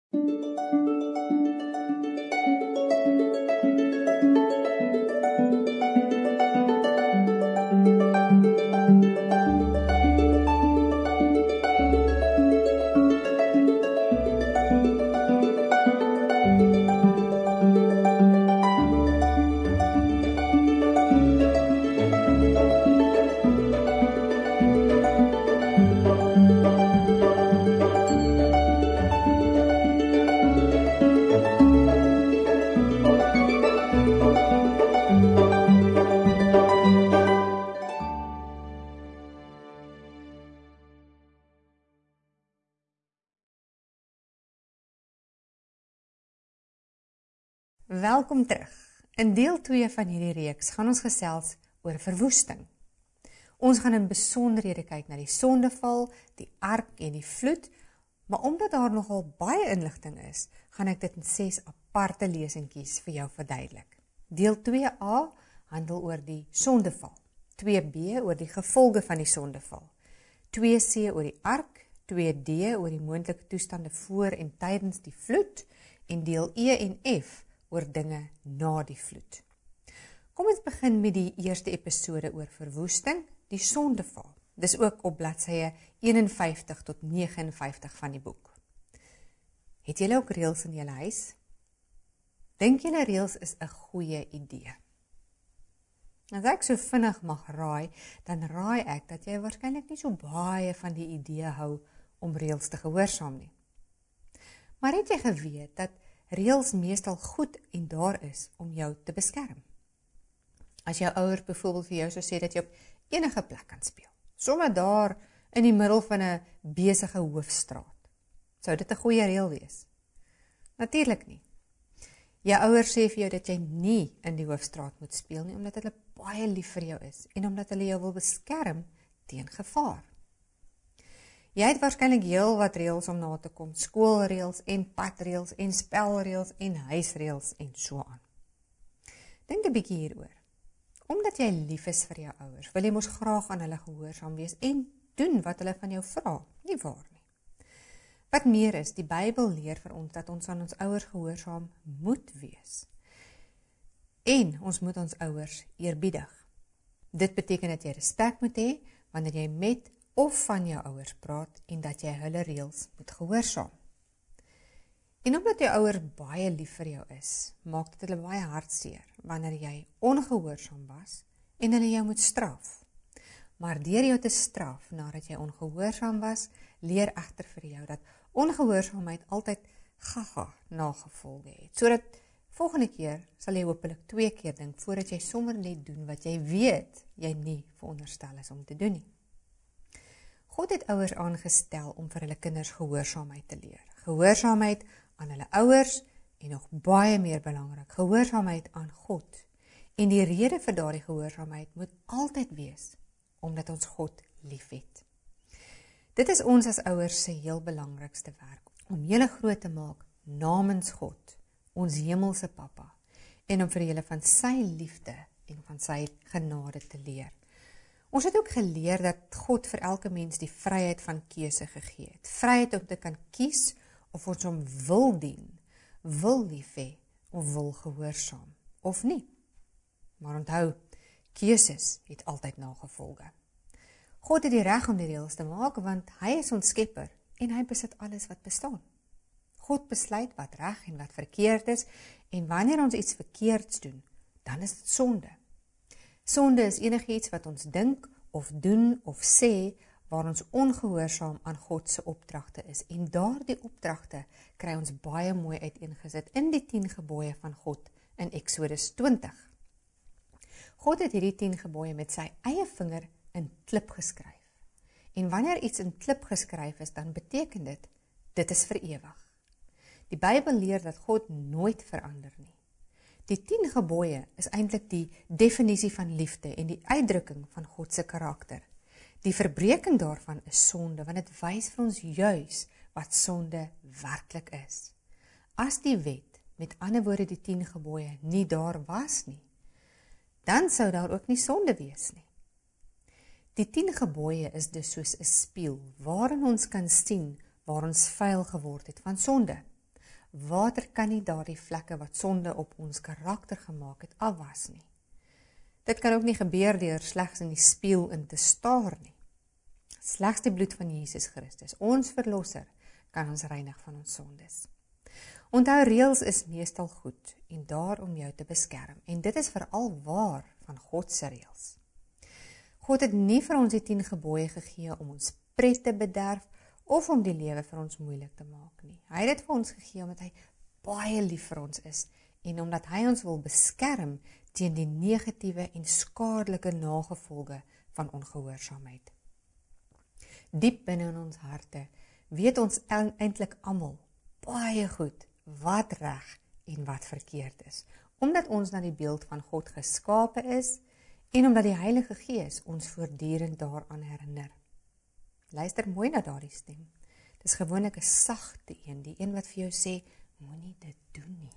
Welkom terug. In deel 2 van hierdie reeks gaan ons gesels oor verwoesting. Ons gaan in besonderhede kyk na die sondeval, die ark en die vloed, maar omdat daar nogal baie inligting is, gaan ek dit in 6 aparte lesingkies vir jou verduidelik. Deel 2a handel oor die sondeval, 2b oor die gevolge van die sondeval, 2c oor die ark, 2d oor die moontlike toestande voor en tydens die vloed, en deel E en F oor dinge na die vloed. Kom ons begin met die eerste episode oor verwoesting, die sondeval. Dis ook op bladsye 51 tot 59 van die boek. Het julle ook reëls in julle huis? Dink julle reëls is 'n goeie idee? As ek so vinnig mag raai, dan raai ek dat jy waarskynlik nie so baie van die idee hou om reëls te gehoorsaam nie. Maar het jy geweet dat reëls meestal goed en daar is om jou te beskerm? As jou ouers byvoorbeeld vir jou sou sê dat jy op enige plek kan speel, sommer daar in die middel van 'n besige hoofstraat, sou dit 'n goeie reël wees? Natuurlik nie. Jou ouers sê vir jou dat jy nie in die hoofstraat moet speel nie, omdat hulle baie lief vir jou is en omdat hulle jou wil beskerm teen gevaar. Jy het waarskynlik heel wat reëls om na te kom, skoolreëls en padreëls en spelreëls en huisreëls en so aan. Dink 'n bietjie hieroor. Omdat jy lief is vir jou ouers, wil jy mos graag aan hulle gehoorsaam wees en doen wat hulle van jou vra, nie waar nie? Wat meer is, die Bybel leer vir ons dat ons aan ons ouers gehoorsaam moet wees. En ons moet ons ouers eerbiedig. Dit beteken dat jy respek moet hê wanneer jy met of van jou ouers praat en dat jy hulle reëls moet gehoorsaam. En omdat jou ouers baie lief vir jou is, maak dit hulle baie hartseer wanneer jy ongehoorsaam was en hulle jou moet straf. Maar deur jou te straf nadat jy ongehoorsaam was, leer egter vir jou dat ongehoorsaamheid altyd gaga nagevolge het. Sodat volgende keer sal jy hopelik 2 keer dink voordat jy sommer net doen wat jy weet jy nie veronderstel is om te doen nie. God het ouers aangestel om vir hulle kinders gehoorsaamheid te leer. Gehoorsaamheid aan hulle ouers en nog baie meer belangrik, gehoorsaamheid aan God. En die rede vir daardie gehoorsaamheid moet altyd wees omdat ons God liefhet. Dit is ons as ouers se heel belangrikste werk, om julle groot te maak namens God, ons hemelse Pappa, en om vir julle van sy liefde en van sy genade te leer. Ons het ook geleer dat God vir elke mens die vryheid van keuse gegee het. Vryheid om te kan kies of ons hom wil dien, wil lief hê of wil gehoorsaam, of nie. Maar onthou, keuses het altyd nagevolge. God het die reg om die reëls te maak, want hy is ons skepper en hy besit alles wat bestaan. God besluit wat reg en wat verkeerd is, en wanneer ons iets verkeerds doen, dan is dit sonde. Sonde is enigiets wat ons dink of doen of sê waar ons ongehoorsaam aan God se opdragte is. En daardie opdragte kry ons baie mooi uiteengesit in die 10 gebooie van God in Eksodus 20. God het hierdie 10 gebooie met sy eie vinger in klip geskryf. En wanneer iets in klip geskryf is, dan beteken dit is vir ewig. Die Bybel leer dat God nooit verander nie. Die 10 gebooie is eintlik die definisie van liefde en die uitdrukking van God se karakter. Die verbreeking daarvan is sonde, want dit wys vir ons juis wat sonde werklik is. As die wet, met ander woorde die 10 gebooie, nie daar was nie, dan sou daar ook nie sonde wees nie. Die 10 gebooie is dus soos 'n spieël, waarin ons kan sien waar ons vuil geword het van sonde. Water kan nie daardie vlekke wat sonde op ons karakter gemaak het, afwas nie. Dit kan ook nie gebeur deur slegs in die spieël in te staar nie. Slegs die bloed van Jesus Christus, ons verlosser, kan ons reinig van ons sondes. Onthou, reëls is meestal goed en daar om jou te beskerm. En dit is veral waar van God se reëls. God het nie vir ons die 10 gebooie gegee om ons pret te bederf of om die lewe vir ons moeilik te maak nie. Hy het dit vir ons gegee omdat hy baie lief vir ons is en omdat hy ons wil beskerm teen die negatiewe en skadelike nagevolge van ongehoorsaamheid. Diep binne in ons harte weet ons eintlik almal baie goed wat reg en wat verkeerd is, omdat ons na die beeld van God geskape is en omdat die Heilige Gees ons voortdurend daaraan herinner. Luister mooi na daardie stem. Dis gewoonlik 'n sagte een, die een wat vir jou sê, moenie dit doen nie.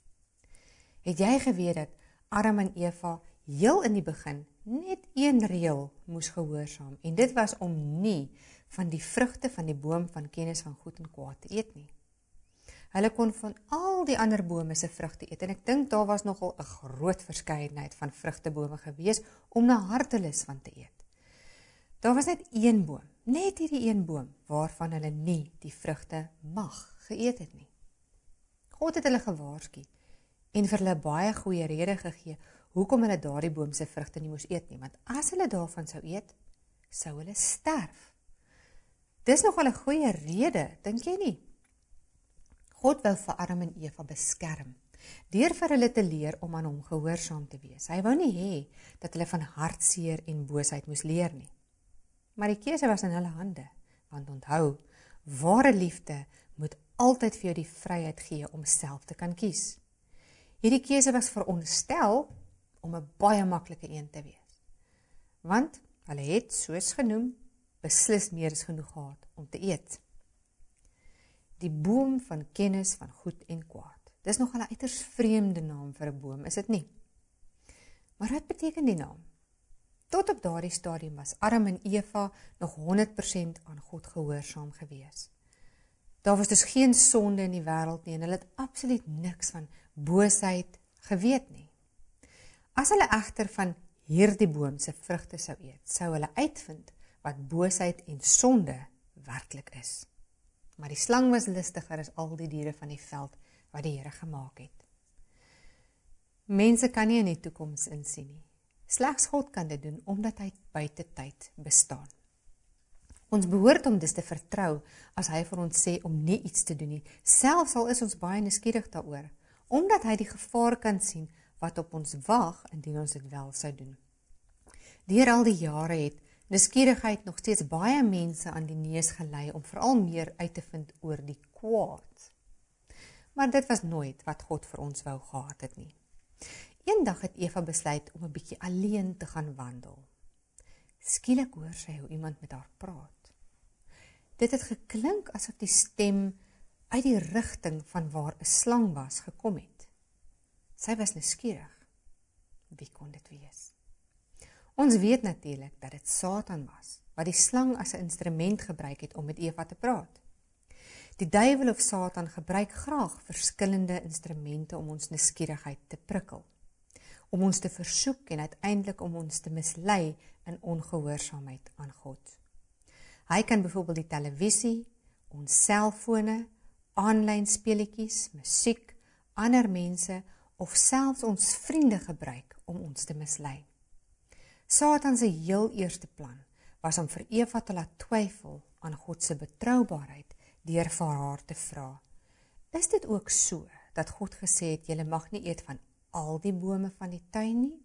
Het jy geweet dat Adam en Eva heel in die begin net een reël moes gehoorsaam, en dit was om nie van die vrugte van die boom van kennis van goed en kwaad te eet nie. Hulle kon van al die ander bome se vrugte eet, en ek dink daar was nogal 'n groot verskeidenheid van vrugtebome gewees om na hartelus van te eet. Daar was net een boom, net hierdie een boom, waarvan hulle nie die vrugte mag geëet het nie. God het hulle gewaarsku en vir hulle baie goeie rede gegee hoekom hulle daardie boom se vrugte nie moes eet nie, want as hulle daarvan sou eet, sou hulle sterf. Dis nogal 'n goeie rede, dink jy nie? God wou vir Adam en Eva beskerm, deur vir hulle te leer om aan hom gehoorsaam te wees. Hy wou nie hê dat hulle van hartseer en boosheid moes leer nie. Maar die keuse was in hulle hande, want onthou, ware liefde moet altyd vir jou die vryheid gee om self te kan kies. Hierdie keuse was veronderstel om 'n baie maklike een te wees. Want hulle het, soos genoem, beslis meer as genoeg gehad om te eet. Die boom van kennis van goed en kwaad. Dis nogal 'n uiters vreemde naam vir 'n boom, is dit nie? Maar wat beteken die naam? Tot op daardie stadium was Adam en Eva nog 100% aan God gehoorsaam gewees. Daar was dus geen sonde in die wêreld nie en hulle het absoluut niks van boosheid geweet nie. As hulle egter van hierdie boom se vrugte sou eet, sou hulle uitvind wat boosheid en sonde werklik is. Maar die slang was listiger as al die diere van die veld wat die Here gemaak het. Mense kan nie in die toekoms insien nie. Slegs God kan dit doen, omdat hy buite tyd bestaan. Ons behoort om dus te vertrou, as hy vir ons sê om nie iets te doen nie, selfs al is ons baie nuuskierig daaroor, omdat hy die gevaar kan sien, wat op ons wag, indien ons dit wel sou doen. Deur al die jare het nuuskierigheid nog steeds baie mense aan die neus gelei, om veral meer uit te vind oor die kwaad. Maar dit was nooit wat God vir ons wou gehad het nie. Eendag het Eva besluit om 'n bietjie alleen te gaan wandel. Skielik hoor sy hoe iemand met haar praat. Dit het geklink asof die stem uit die rigting van waar 'n slang was gekom het. Sy was nuuskierig. Wie kon dit wees? Ons weet natuurlik dat dit Satan was, wat die slang as 'n instrument gebruik het om met Eva te praat. Die duiwel of Satan gebruik graag verskillende instrumente om ons nuuskierigheid te prikkel, om ons te versoek en uiteindelik om ons te mislei in ongehoorsaamheid aan God. Hy kan byvoorbeeld die televisie, ons selfone, aanlyn speletjies, musiek, ander mense of selfs ons vriende gebruik om ons te mislei. Satan se heel eerste plan was om vir Eva te laat twyfel aan God se betroubaarheid deur vir haar te vra: "Is dit ook so dat God gesê het julle mag nie eet van al die bome van die tuin nie?"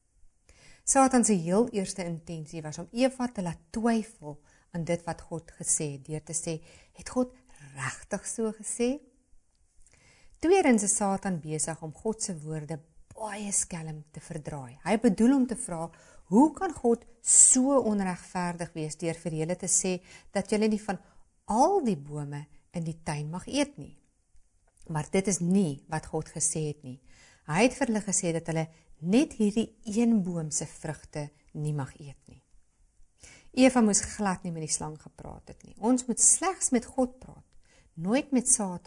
Satan se heel eerste intensie was om Eva te laat twyfel aan dit wat God gesê het, deur te sê: "Het God regtig so gesê?" Tweedens is Satan besig om God se woorde baie skelm te verdraai. Hy bedoel om te vra: "Hoe kan God so onregverdig wees deur vir julle te sê dat julle nie van al die bome in die tuin mag eet nie?" Maar dit is nie wat God gesê het nie. Hy het vir hulle gesê dat hulle net hierdie een boom se vrugte nie mag eet nie. Eva moes glad nie met die slang gepraat het nie. Ons moet slegs met God praat, nooit met Satan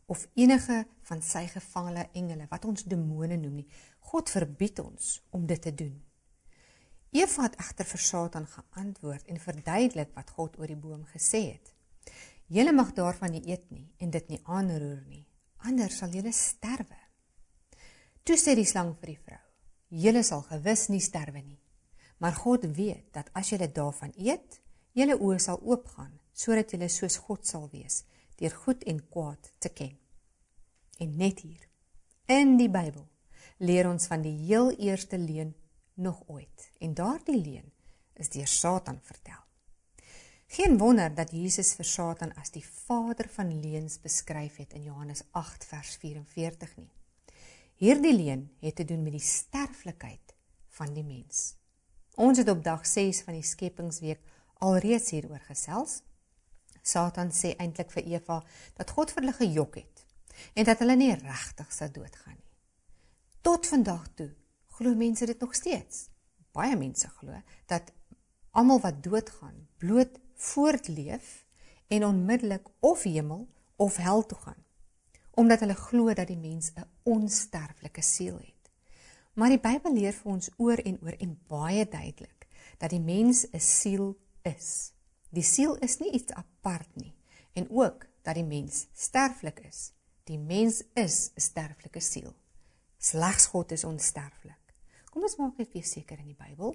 of enige van sy gevangene engele, wat ons demone noem nie. God verbied ons om dit te doen. Eva het egter vir Satan geantwoord en verduidelik wat God oor die boom gesê het. Julle mag daarvan nie eet nie en dit nie aanroer nie, anders sal julle sterwe. Toe sê die slang vir die vrou, julle sal gewis nie sterwe nie, maar God weet dat as julle daarvan eet, julle oë sal oopgaan, sodat julle soos God sal wees, deur goed en kwaad te ken. En net hier, in die Bybel, leer ons van die heel eerste leuen nog ooit, en daardie leuen is deur Satan vertel. Geen wonder dat Jesus vir Satan as die vader van leuns beskryf het in Johannes 8 vers 44 nie. Hierdie leuen het te doen met die sterflikheid van die mens. Ons het op dag 6 van die skepingsweek alreeds hieroor gesels. Satan sê eintlik vir Eva dat God vir hulle gejok het en dat hulle nie regtig sou doodgaan nie. Tot vandag toe glo mense dit nog steeds. Baie mense glo dat almal wat doodgaan bloot voortleef en onmiddellik of hemel of hel toe gaan, omdat hulle glo dat die mens 'n onsterflike siel het. Maar die Bybel leer vir ons oor en baie duidelik dat die mens 'n siel is. Die siel is nie iets apart nie, en ook dat die mens sterflik is. Die mens is 'n sterflike siel. Slegs God is onsterflik. Kom ons maak net weer seker in die Bybel.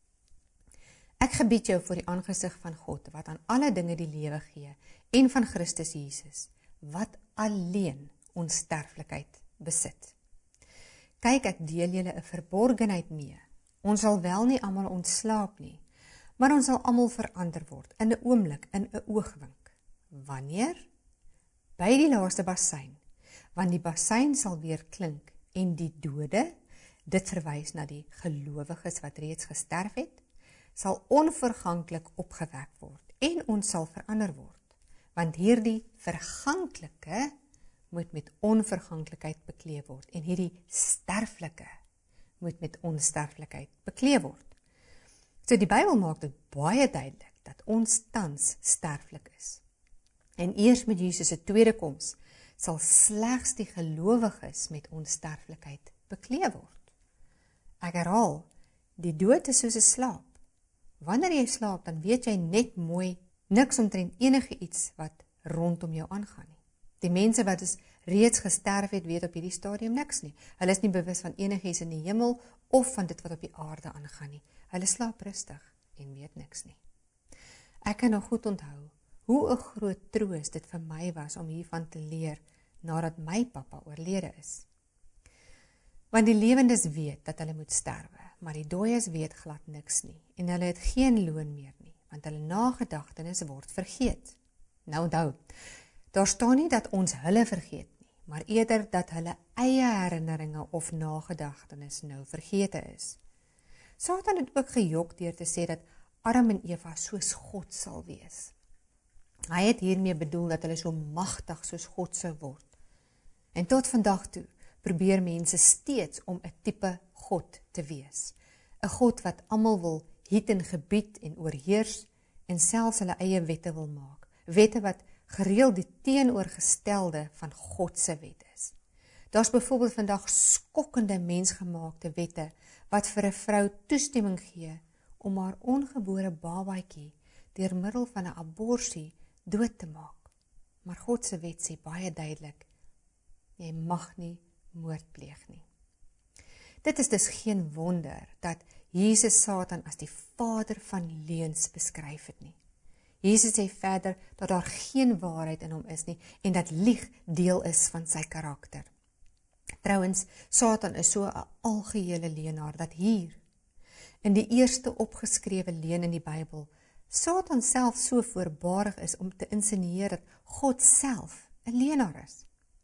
Ek gebied jou voor die aangesig van God, wat aan alle dinge die lewe gee, en van Christus Jesus, wat alleen onsterflikheid besit. Kyk, ek deel julle 'n verborgenheid mee. Ons sal wel nie almal ontslaap nie, maar ons sal almal verander word, in 'n oomblik, in 'n oogwink. Wanneer? By die laaste bassein, want die bassein sal weer klink, en die dode, dit verwys na die gelowiges wat reeds gesterf het, sal onverganklik opgewek word, en ons sal verander word, want hierdie verganklike moet met onverganklikheid bekleed word, en hierdie sterflike moet met onsterflikheid bekleed word. So die Bybel maak dit baie duidelik, dat ons tans sterflik is. En eers met Jesus se tweede koms, sal slegs die gelowiges met onsterflikheid bekleed word. Ek herhaal, die dood is soos 'n slaap. Wanneer jy slaap, dan weet jy net mooi niks omtrent enige iets wat rondom jou aangaan nie. Die mense wat is reeds gesterf het, weet op hierdie stadium niks nie. Hulle is nie bewus van enigiets in die hemel of van dit wat op die aarde aangaan nie. Hulle slaap rustig en weet niks nie. Ek kan nog goed onthou hoe 'n groot troos dit vir my was om hiervan te leer nadat my pappa oorlede is. Want die lewendes weet dat hulle moet sterwe, maar die dooies weet glad niks nie, en hulle het geen loon meer nie, want hulle nagedagtenis word vergeet. Nou onthou, daar staan nie dat ons hulle vergeet nie, maar eerder dat hulle eie herinneringe of nagedagtenis nou vergete is. Satan het ook gejok deur te sê dat Adam en Eva soos God sal wees. Hy het hiermee bedoel dat hulle so magtig soos God sou word. En tot vandag toe probeer mense steeds om 'n tipe God te wees. 'n God wat almal wil hiet en gebied en oorheers en selfs hulle eie wette wil maak. Wette wat gereeld die teenoorgestelde van God se wet is. Daar's byvoorbeeld vandag skokkende mensgemaakte wette wat vir 'n vrou toestemming gee om haar ongebore babatjie deur middel van 'n abortus dood te maak. Maar God se wet sê baie duidelik, jy mag nie moord pleeg nie. Dit is dus geen wonder dat Jesus Satan as die vader van leuns beskryf het nie. Jesus sê verder dat daar geen waarheid in hom is nie en dat lieg deel is van sy karakter. Trouwens, Satan is so 'n algehele leenaar dat hier, in die eerste opgeskrewe leuen in die Bybel, Satan self so voorbarig is om te insinueer dat God self 'n leenaar is.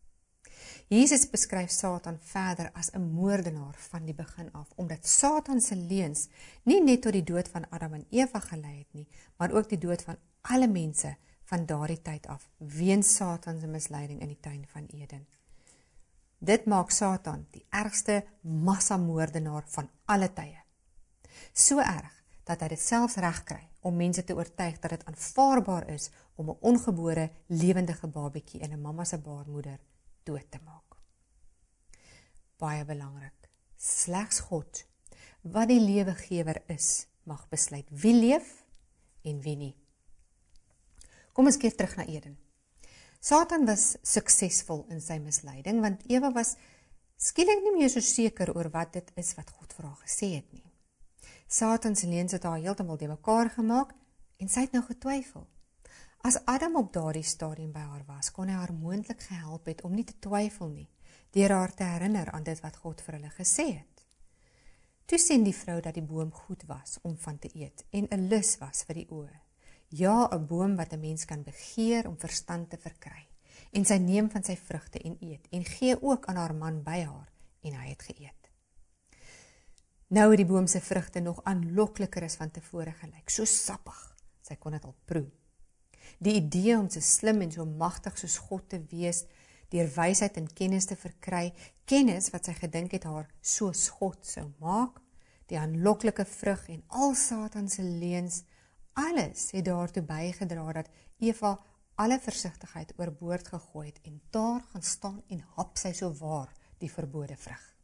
Jesus beskryf Satan verder as 'n moordenaar van die begin af, omdat Satan se leuns nie net tot die dood van Adam en Eva gelei het nie, maar ook die dood van alle mense van daardie tyd af, weens Satan se misleiding in die tuin van Eden. Dit maak Satan die ergste massamoordenaar van alle tye. So erg dat hy dit selfs reg kry om mense te oortuig dat dit aanvaarbaar is om 'n ongebore, lewendige babatjie in 'n mamma se baarmoeder dood te maak. Baie belangrik, slegs God, wat die lewegewer is, mag besluit wie leef en wie nie. Kom ons keer terug na Eden. Satan was suksesvol in sy misleiding, want Eva was skielik nie meer so seker oor wat dit is wat God vir haar gesê het nie. Satan se leuns het haar heeltemal de mekaar gemaak en sy het nou getwyfel. As Adam op daardie stadium by haar was, kon hy haar moontlik gehelp het om nie te twyfel nie, deur haar te herinner aan dit wat God vir hulle gesê het. Toe sien die vrou dat die boom goed was om van te eet en 'n lus was vir die oë. Ja, 'n boom wat 'n mens kan begeer om verstand te verkry. En sy neem van sy vrugte en eet en gee ook aan haar man by haar en hy het geëet. Nou het die boom se vrugte nog aanlokliker as van tevore gelyk, so sappig, sy kon dit al proe. Die idee om so slim en so magtig soos God te wees, deur wysheid en kennis te verkry, kennis wat sy gedink het haar soos God sou maak, die aanloklike vrug en al Satan se leuns, alles het daartoe bygedra dat Eva alle versigtigheid oorboord gegooi het en daar gaan staan en hap sy so waar die verbode vrug.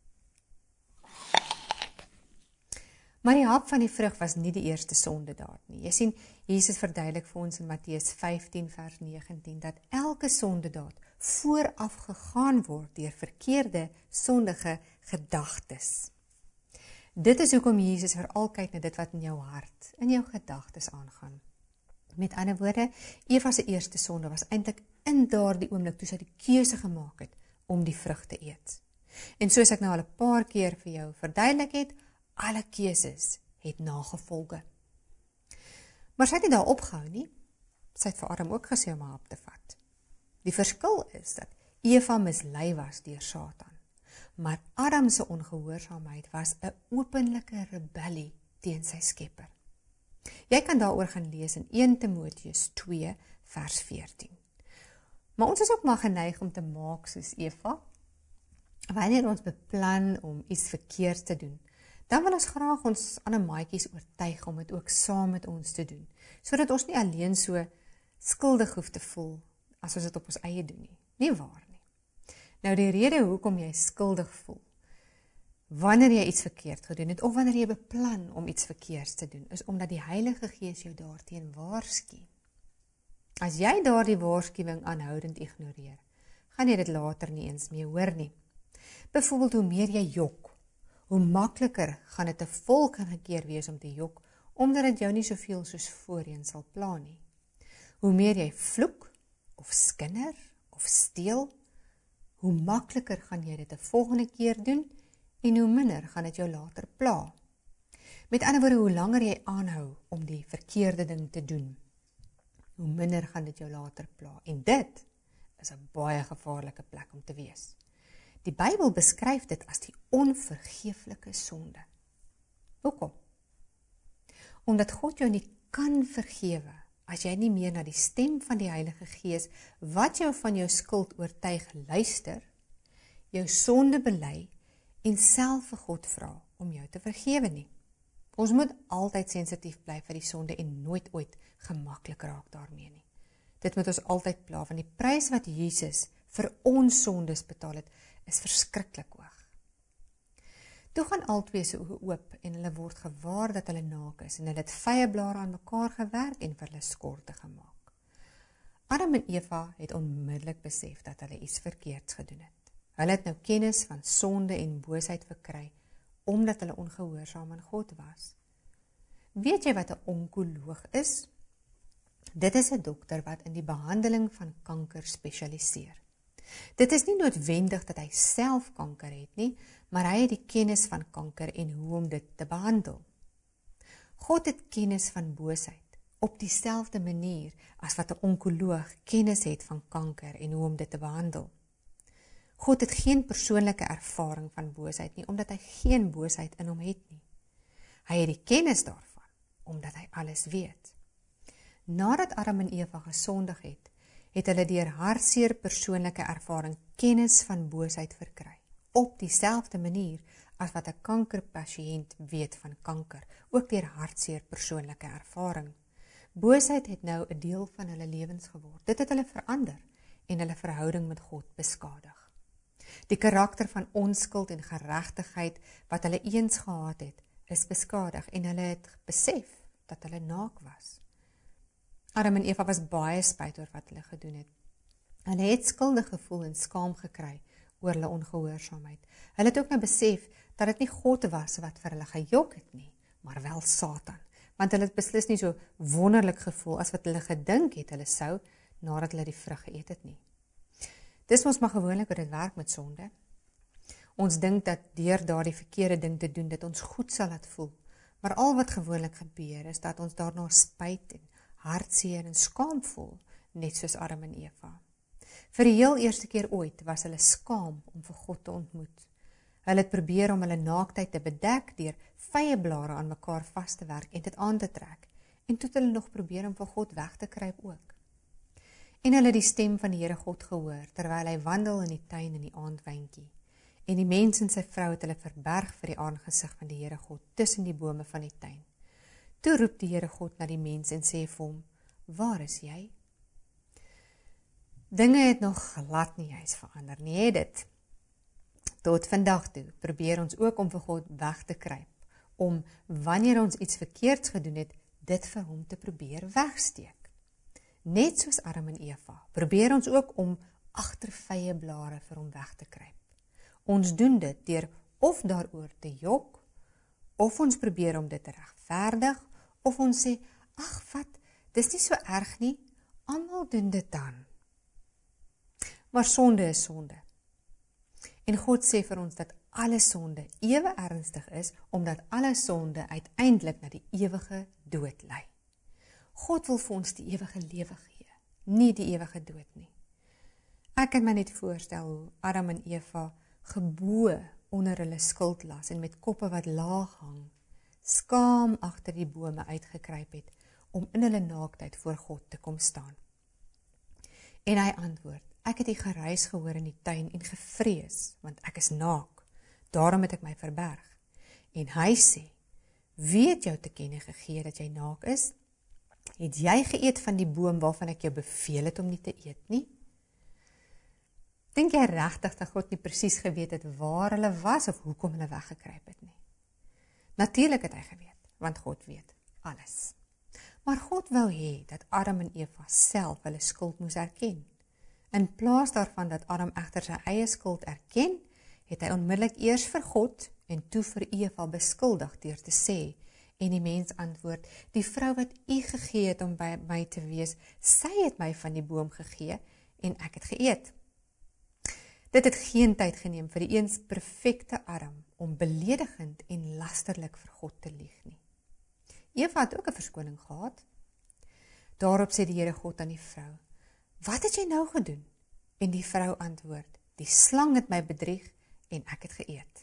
Maar die hap van die vrug was nie die eerste sondedaad nie. Jy sien, Jesus verduidelik vir ons in Matteus 15 vers 19 dat elke sondedaad vooraf gegaan word deur verkeerde, sondige gedagtes. Dit is hoekom Jesus veral kyk na dit wat in jou hart, in jou gedagtes aangaan. Met ander woorde, Eva se eerste sonde was eintlik in daardie oomblik toe sy die keuse gemaak het om die vrug te eet. En soos ek nou al 'n paar keer vir jou verduidelik het, alle keuses het nagevolge. Maar sy het nie daar opgehou nie. Sy het vir Adam ook gesê om haar hap te vat. Die verskil is dat Eva mislei was deur Satan. Maar Adam se ongehoorsaamheid was 'n openlike rebellie teen sy Skepper. Jy kan daaroor gaan lees in 1 Timoteus 2 vers 14. Maar ons is ook maar geneig om te maak soos Eva. Wanneer ons beplan om iets verkeerd te doen, dan wil ons graag ons ander maatjies oortuig om dit ook saam met ons te doen, sodat ons nie alleen so skuldig hoef te voel as ons dit op ons eie doen nie. Nie waar nie. Nou die rede hoekom jy skuldig voel, wanneer jy iets verkeerd gedoen het, of wanneer jy beplan om iets verkeerds te doen, is omdat die Heilige Gees jou daarteen waarsku. As jy daardie waarskuwing aanhoudend ignoreer, gaan jy dit later nie eens meer hoor nie. Byvoorbeeld, hoe meer jy jok, hoe makliker gaan dit 'n volgende keer wees om te jok, omdat dit jou nie soveel soos voorheen sal pla nie. Hoe meer jy vloek, of skinder, of steel, hoe makliker gaan jy dit 'n volgende keer doen, en hoe minder gaan dit jou later pla. Met ander woorde, hoe langer jy aanhou om die verkeerde ding te doen, hoe minder gaan dit jou later pla. En dit is 'n baie gevaarlike plek om te wees. Die Bybel beskryf dit as die onvergeeflike sonde. Hoekom? Omdat God jou nie kan vergewe as jy nie meer na die stem van die Heilige Gees, wat jou van jou skuld oortuig, luister, jou sonde bely en self vir God vra om jou te vergewe nie. Ons moet altyd sensitief bly vir die sonde en nooit ooit gemaklik raak daarmee nie. Dit moet ons altyd pla, want die prys wat Jesus vir ons sondes betaal het, is verskriklik hoog. Toe gaan albei se oë oop en hulle word gewaar dat hulle naak is en hulle het vye blare aan mekaar gewerk en vir hulle skorte gemaak. Adam en Eva het onmiddellik besef dat hulle iets verkeerds gedoen het. Hulle het nou kennis van sonde en boosheid verkry, omdat hulle ongehoorsaam aan God was. Weet jy wat 'n onkoloog is? Dit is 'n dokter wat in die behandeling van kanker spesialiseer. Dit is nie noodwendig dat hy self kanker het nie, maar hy het die kennis van kanker en hoe om dit te behandel. God het kennis van boosheid op dieselfde manier as wat 'n onkoloog kennis het van kanker en hoe om dit te behandel. God het geen persoonlike ervaring van boosheid nie, omdat hy geen boosheid in hom het nie. Hy het die kennis daarvan, omdat hy alles weet. Nadat Adam en Eva gesondig het hulle deur hartseer persoonlike ervaring kennis van boosheid verkry, op dieselfde manier as wat 'n kankerpasiënt weet van kanker, ook deur hartseer persoonlike ervaring. Boosheid het nou 'n deel van hulle lewens geword. Dit het hulle verander en hulle verhouding met God beskadig. Die karakter van onskuld en geregtigheid wat hulle eens gehad het, is beskadig en hulle het besef dat hulle naak was. Adam en Eva was baie spyt oor wat hulle gedoen het. Hulle het skuldig gevoel en skaam gekry oor hulle ongehoorsaamheid. Hulle het ook nou besef dat dit nie God was wat vir hulle gejok het nie, maar wel Satan. Want hulle het beslis nie so wonderlik gevoel as wat hulle gedink het hulle sou, nadat hulle die vrug geëet het nie. Dis ons maar gewoonlik hoe dit werk met sonde. Ons dink dat deur daardie verkeerde ding te doen, dit ons goed sal laat voel. Maar al wat gewoonlik gebeur, is dat ons daarna spyt en hartseer en skaam voel, net soos Adam en Eva. Vir die heel eerste keer ooit was hulle skaam om vir God te ontmoet. Hulle het probeer om hulle naaktheid te bedek deur vyeblare aan mekaar vas te werk en dit aan te trek. En toe het hulle nog probeer om vir God weg te kruip ook. En hulle het die stem van die Here God gehoor, terwyl hy wandel in die tuin in die aandwyntjie. En die mens en sy vrou het hulle verberg vir die aangesig van die Here God, tussen die bome van die tuin. Toe roep die Here God na die mens en sê vir hom, waar is jy? Dinge het nog glad nie juist verander nie, het dit. Tot vandag toe probeer ons ook om vir God weg te kruip, om wanneer ons iets verkeerds gedoen het, dit vir hom te probeer wegsteek. Net soos Adam en Eva, probeer ons ook om agter vyeblare vir hom weg te kruip. Ons doen dit deur of daaroor te jok, of ons probeer om dit te regverdig, of ons sê, ag wat, dis nie so erg nie, almal doen dit dan. Maar sonde is sonde. En God sê vir ons dat alle sonde ewe ernstig is, omdat alle sonde uiteindelik na die ewige dood lei. God wil vir ons die ewige lewe gee, nie die ewige dood nie. Ek kan my net voorstel hoe Adam en Eva gebo onder hulle skuldlas en met koppe wat laag hang, skaam agter die bome uitgekruip het, om in hulle naaktheid voor God te kom staan. En hy antwoord, ek het die geruis gehoor in die tuin en gevrees, want ek is naak, daarom het ek my verberg. En hy sê, wie het jou te kenne gegee dat jy naak is? Het jy geëet van die boom waarvan ek jou beveel het om nie te eet nie? Dink jy regtig dat God nie presies geweet het waar hulle was of hoekom hulle weggekruip het nie? Natuurlik het hy geweet, want God weet alles. Maar God wou hê dat Adam en Eva self hulle skuld moes erken. In plaas daarvan dat Adam egter sy eie skuld erken, het hy onmiddellik eers vir God en toe vir Eva beskuldig deur te sê, en die mens antwoord, die vrou wat u gegee het om by my te wees, sy het my van die boom gegee en ek het geëet. Dit het geen tyd geneem vir die eens perfekte Adam om beledigend en lasterlik vir God te lieg nie. Eva het ook 'n verskoning gehad. Daarop sê die Here God aan die vrou, wat het jy nou gedoen? En die vrou antwoord, die slang het my bedrieg en ek het geëet.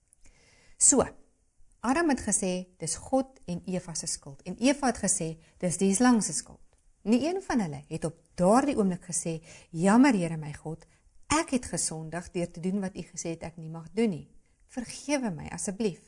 So, Adam het gesê, dis God en Eva se skuld. En Eva het gesê, dis die slang se skuld. Nie een van hulle het op daardie oomblik gesê, jammer Here my God, ek het gesondig deur te doen wat u gesê het ek nie mag doen nie. Vergewe my asseblief.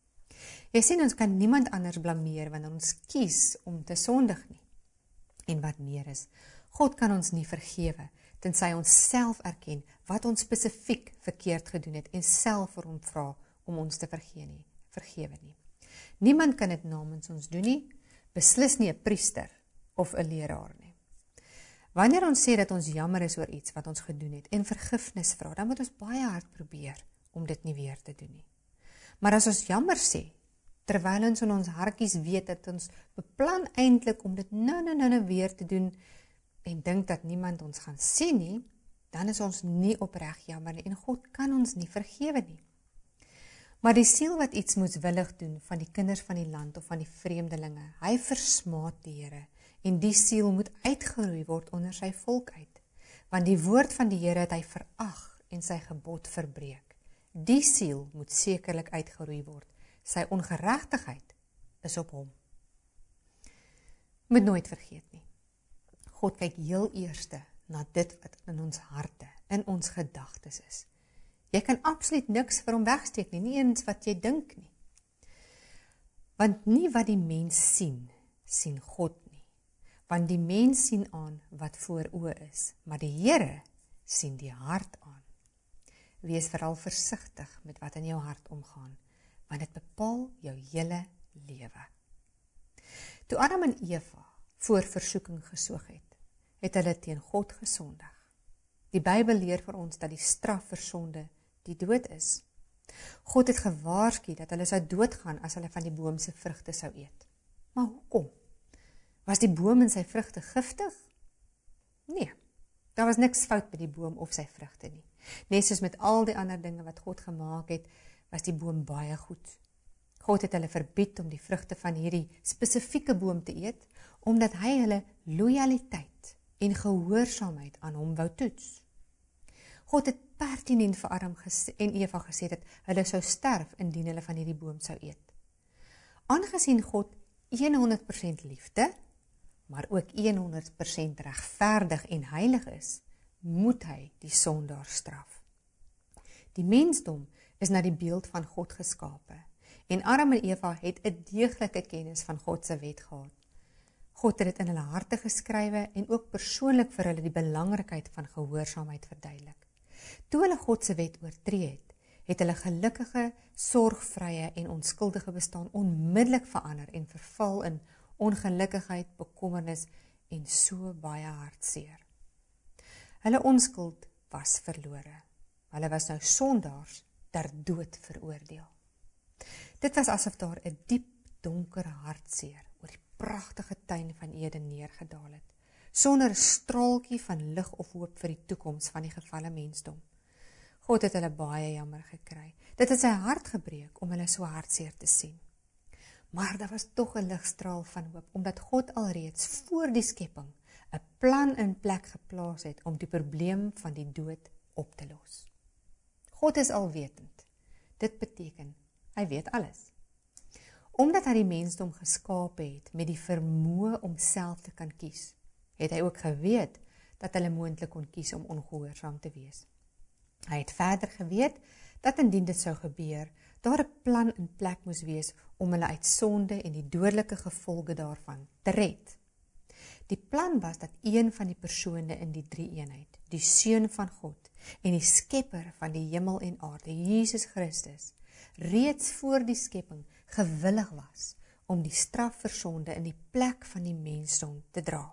Jy sien, ons kan niemand anders blameer wanneer ons kies om te sondig nie. En wat meer is, God kan ons nie vergewe, tensy ons self erken wat ons spesifiek verkeerd gedoen het en self vir hom vra om ons te vergewe nie. Niemand kan dit namens ons doen nie, beslis nie 'n priester of 'n leraar nie. Wanneer ons sê dat ons jammer is oor iets wat ons gedoen het en vergifnis vra, dan moet ons baie hard probeer om dit nie weer te doen nie. Maar as ons jammer sê, terwyl ons in ons hartjies weet dat ons beplan eintlik om dit nou weer te doen en dink dat niemand ons gaan sien nie, dan is ons nie opreg jammer nie en God kan ons nie vergewe nie. Maar die siel wat iets moeswillig doen van die kinders van die land of van die vreemdelinge, hy versmaat die Here en die siel moet uitgeroei word onder sy volk uit, want die woord van die Here het hy verag en sy gebod verbreek. Die siel moet sekerlik uitgeroei word. Sy ongeregtigheid is op hom. Moet nooit vergeet nie. God kyk heel eerste na dit wat in ons harte, in ons gedagtes is. Jy kan absoluut niks vir hom wegsteek nie, nie eens wat jy dink nie. Want nie wat die mens sien, sien God nie. want die mens sien aan wat voor oë is, maar die Here sien die hart aan. Wees veral versigtig met wat in jou hart omgaan, want dit bepaal jou hele lewe. Toe Adam en Eva voor versoeking gesoek het hulle teen God gesondig. Die Bybel leer vir ons dat die straf vir sonde die dood is. God het gewaarsku dat hulle sou doodgaan as hulle van die boom se vrugte sou eet. Maar hoekom? Was die boom en sy vrugte giftig? Nee, daar was niks fout met die boom of sy vrugte nie. Net soos met al die ander dinge wat God gemaak het, was die boom baie goed. God het hulle verbied om die vrugte van hierdie spesifieke boom te eet, omdat hy hulle lojaliteit en gehoorsaamheid aan hom wou toets. God het pertinent vir Adam en Eva gesê dat hulle sou sterf indien hulle van hierdie boom sou eet. Aangesien God 100% liefde, maar ook 100% regverdig en heilig is, moet hy die sondaar straf. Die mensdom is na die beeld van God geskape, en Adam en Eva het 'n deeglike kennis van God se wet gehad. God het dit in hulle harte geskrywe en ook persoonlik vir hulle die belangrikheid van gehoorsaamheid verduidelik. Toe hulle God se wet oortree het hulle gelukkige, sorgvrye en onskuldige bestaan onmiddellik verander en verval in ongelukkigheid, bekommernis en so baie hartseer. Hulle onskuld was verlore. Hulle was nou sondaars ter dood veroordeel. Dit was asof daar 'n diep, donker hartseer oor die pragtige tuin van Eden neergedaal het, sonder 'n straaltjie van lig of hoop vir die toekoms van die gevalle mensdom. God het hulle baie jammer gekry. Dit het sy hart gebreek om hulle so hartseer te sien. Maar daar was tog 'n ligstraal van hoop, omdat God alreeds voor die skepping 'n plan in plek geplaas het om die probleem van die dood op te los. God is alwetend. Dit beteken, hy weet alles. Omdat hy die mensdom geskaap het met die vermoë om self te kan kies, het hy ook geweet dat hulle moontlik kon kies om ongehoorsaam te wees. Hy het verder geweet dat indien dit sou gebeur, daar 'n plan in plek moes wees om hulle uit sonde en die dodelike gevolge daarvan te red. Die plan was dat een van die persone in die drie-eenheid, die Seun van God en die Skepper van die hemel en aarde, Jesus Christus, reeds voor die skepping gewillig was om die straf vir sonde in die plek van die mensdom te dra.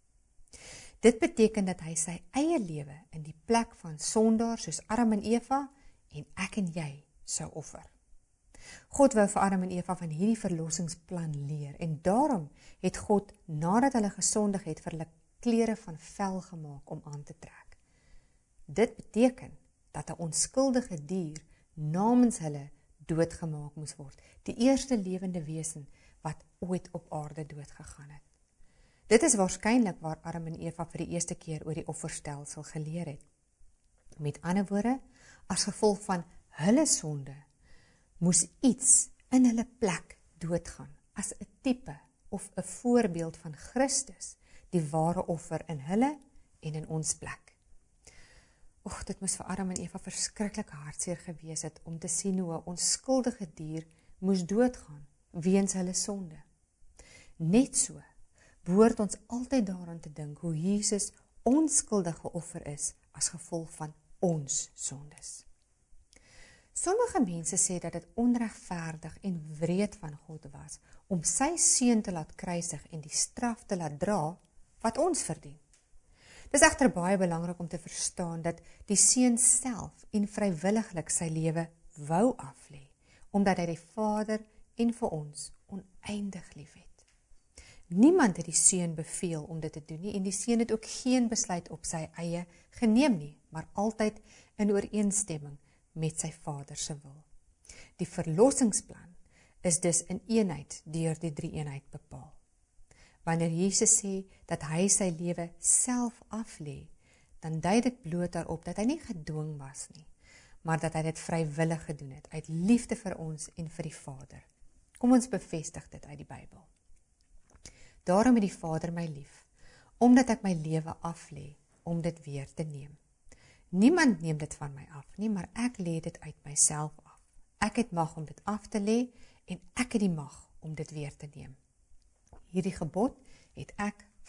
Dit beteken dat hy sy eie lewe in die plek van sondaars soos Adam en Eva en ek en jy sou offer. God wou vir Adam en Eva van hierdie verlossingsplan leer en daarom het God, nadat hulle gesondig het, vir hulle klere van vel gemaak om aan te trek. Dit beteken dat 'n onskuldige dier namens hulle doodgemaak moes word, die eerste lewende wesen wat ooit op aarde doodgegaan het. Dit is waarskynlik waar Adam en Eva vir die eerste keer oor die offerstelsel geleer het. Met ander woorde, as gevolg van hulle sonde, moes iets in hulle plek doodgaan, as 'n tipe of 'n voorbeeld van Christus, die ware offer in hulle en in ons plek. Dit moes vir Adam en Eva verskriklik hartseer gewees het om te sien hoe 'n onskuldige dier moes doodgaan weens hulle sonde. Net so behoort ons altyd daaraan te dink hoe Jesus onskuldig geoffer is as gevolg van ons sondes. Sommige mense sê dat dit onregverdig en wreed van God was om sy seun te laat kruisig en die straf te laat dra wat ons verdien. Dit is egter baie belangrik om te verstaan dat die seun self en vrywilliglik sy lewe wou aflê, omdat hy die Vader en vir ons oneindig liefhet. Niemand het die seun beveel om dit te doen nie en die seun het ook geen besluit op sy eie geneem nie, maar altyd in ooreenstemming met sy Vader se wil. Die verlossingsplan is dus in eenheid deur die drie-eenheid bepaal. Wanneer Jesus sê dat hy sy lewe self aflê, dan dui dit bloot daarop dat hy nie gedwing was nie, maar dat hy dit vrywillig gedoen het, uit liefde vir ons en vir die Vader. Kom ons bevestig dit uit die Bybel. Daarom het die Vader my lief, omdat ek my lewe aflê, om dit weer te neem. Niemand neem dit van my af nie, maar ek lê dit uit myself af. Ek het mag om dit af te lê en ek het die mag om dit weer te neem. Hierdie gebod het ek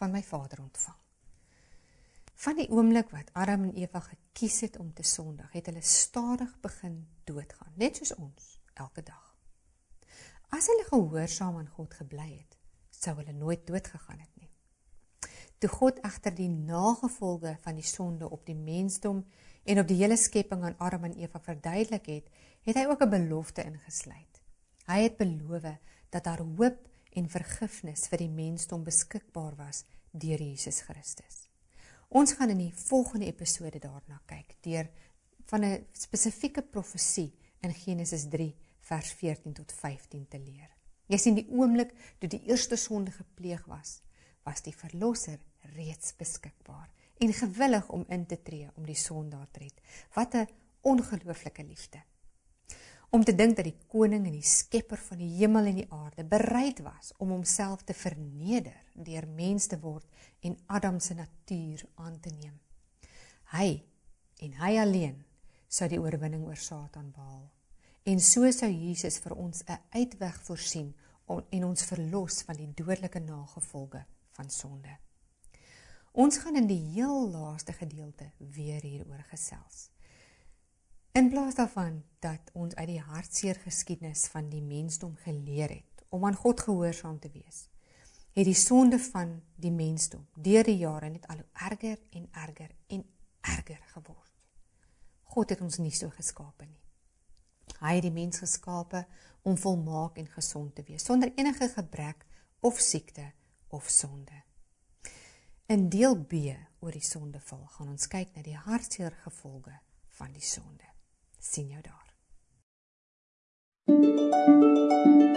van my Vader ontvang. Van die oomblik wat Adam en Eva gekies het om te sondig, het hulle stadig begin doodgaan, net soos ons, elke dag. As hulle gehoorsaam aan God gebly het, sou hulle nooit doodgegaan het nie. Toe God egter die nagevolge van die sonde op die mensdom en op die hele skepping aan Adam en Eva verduidelik het, het hy ook 'n belofte ingesluit. Hy het beloof dat daar hoop en vergifnis vir die mensdom beskikbaar was deur Jesus Christus. Ons gaan in die volgende episode daarna kyk, deur van 'n spesifieke profesie in Genesis 3 vers 14 tot 15 te leer. Jy sien, die oomblik toe die eerste sonde gepleeg was die verlosser reeds beskikbaar en gewillig om in te tree om die sondaar te red. Wat 'n ongelooflike liefde. Om te dink dat die koning en die skepper van die hemel en die aarde bereid was om homself te verneder deur mens te word en Adam se natuur aan te neem. Hy en hy alleen sou die oorwinning oor Satan behaal. En so sou Jesus vir ons 'n uitweg voorsien en ons verlos van die dodelike nagevolge van sonde. Ons gaan in die heel laaste gedeelte weer hieroor gesels. In plaas daarvan dat ons uit die hartseer geskiedenis van die mensdom geleer het om aan God gehoorsaam te wees, het die sonde van die mensdom deur die jare net al hoe erger en erger en erger geword. God het ons nie so geskape nie. Hy het die mens geskape om volmaak en gesond te wees, sonder enige gebrek of siekte of sonde. In deel B oor die sondeval gaan ons kyk na die hartseer gevolge van die sonde. Sien jou daar.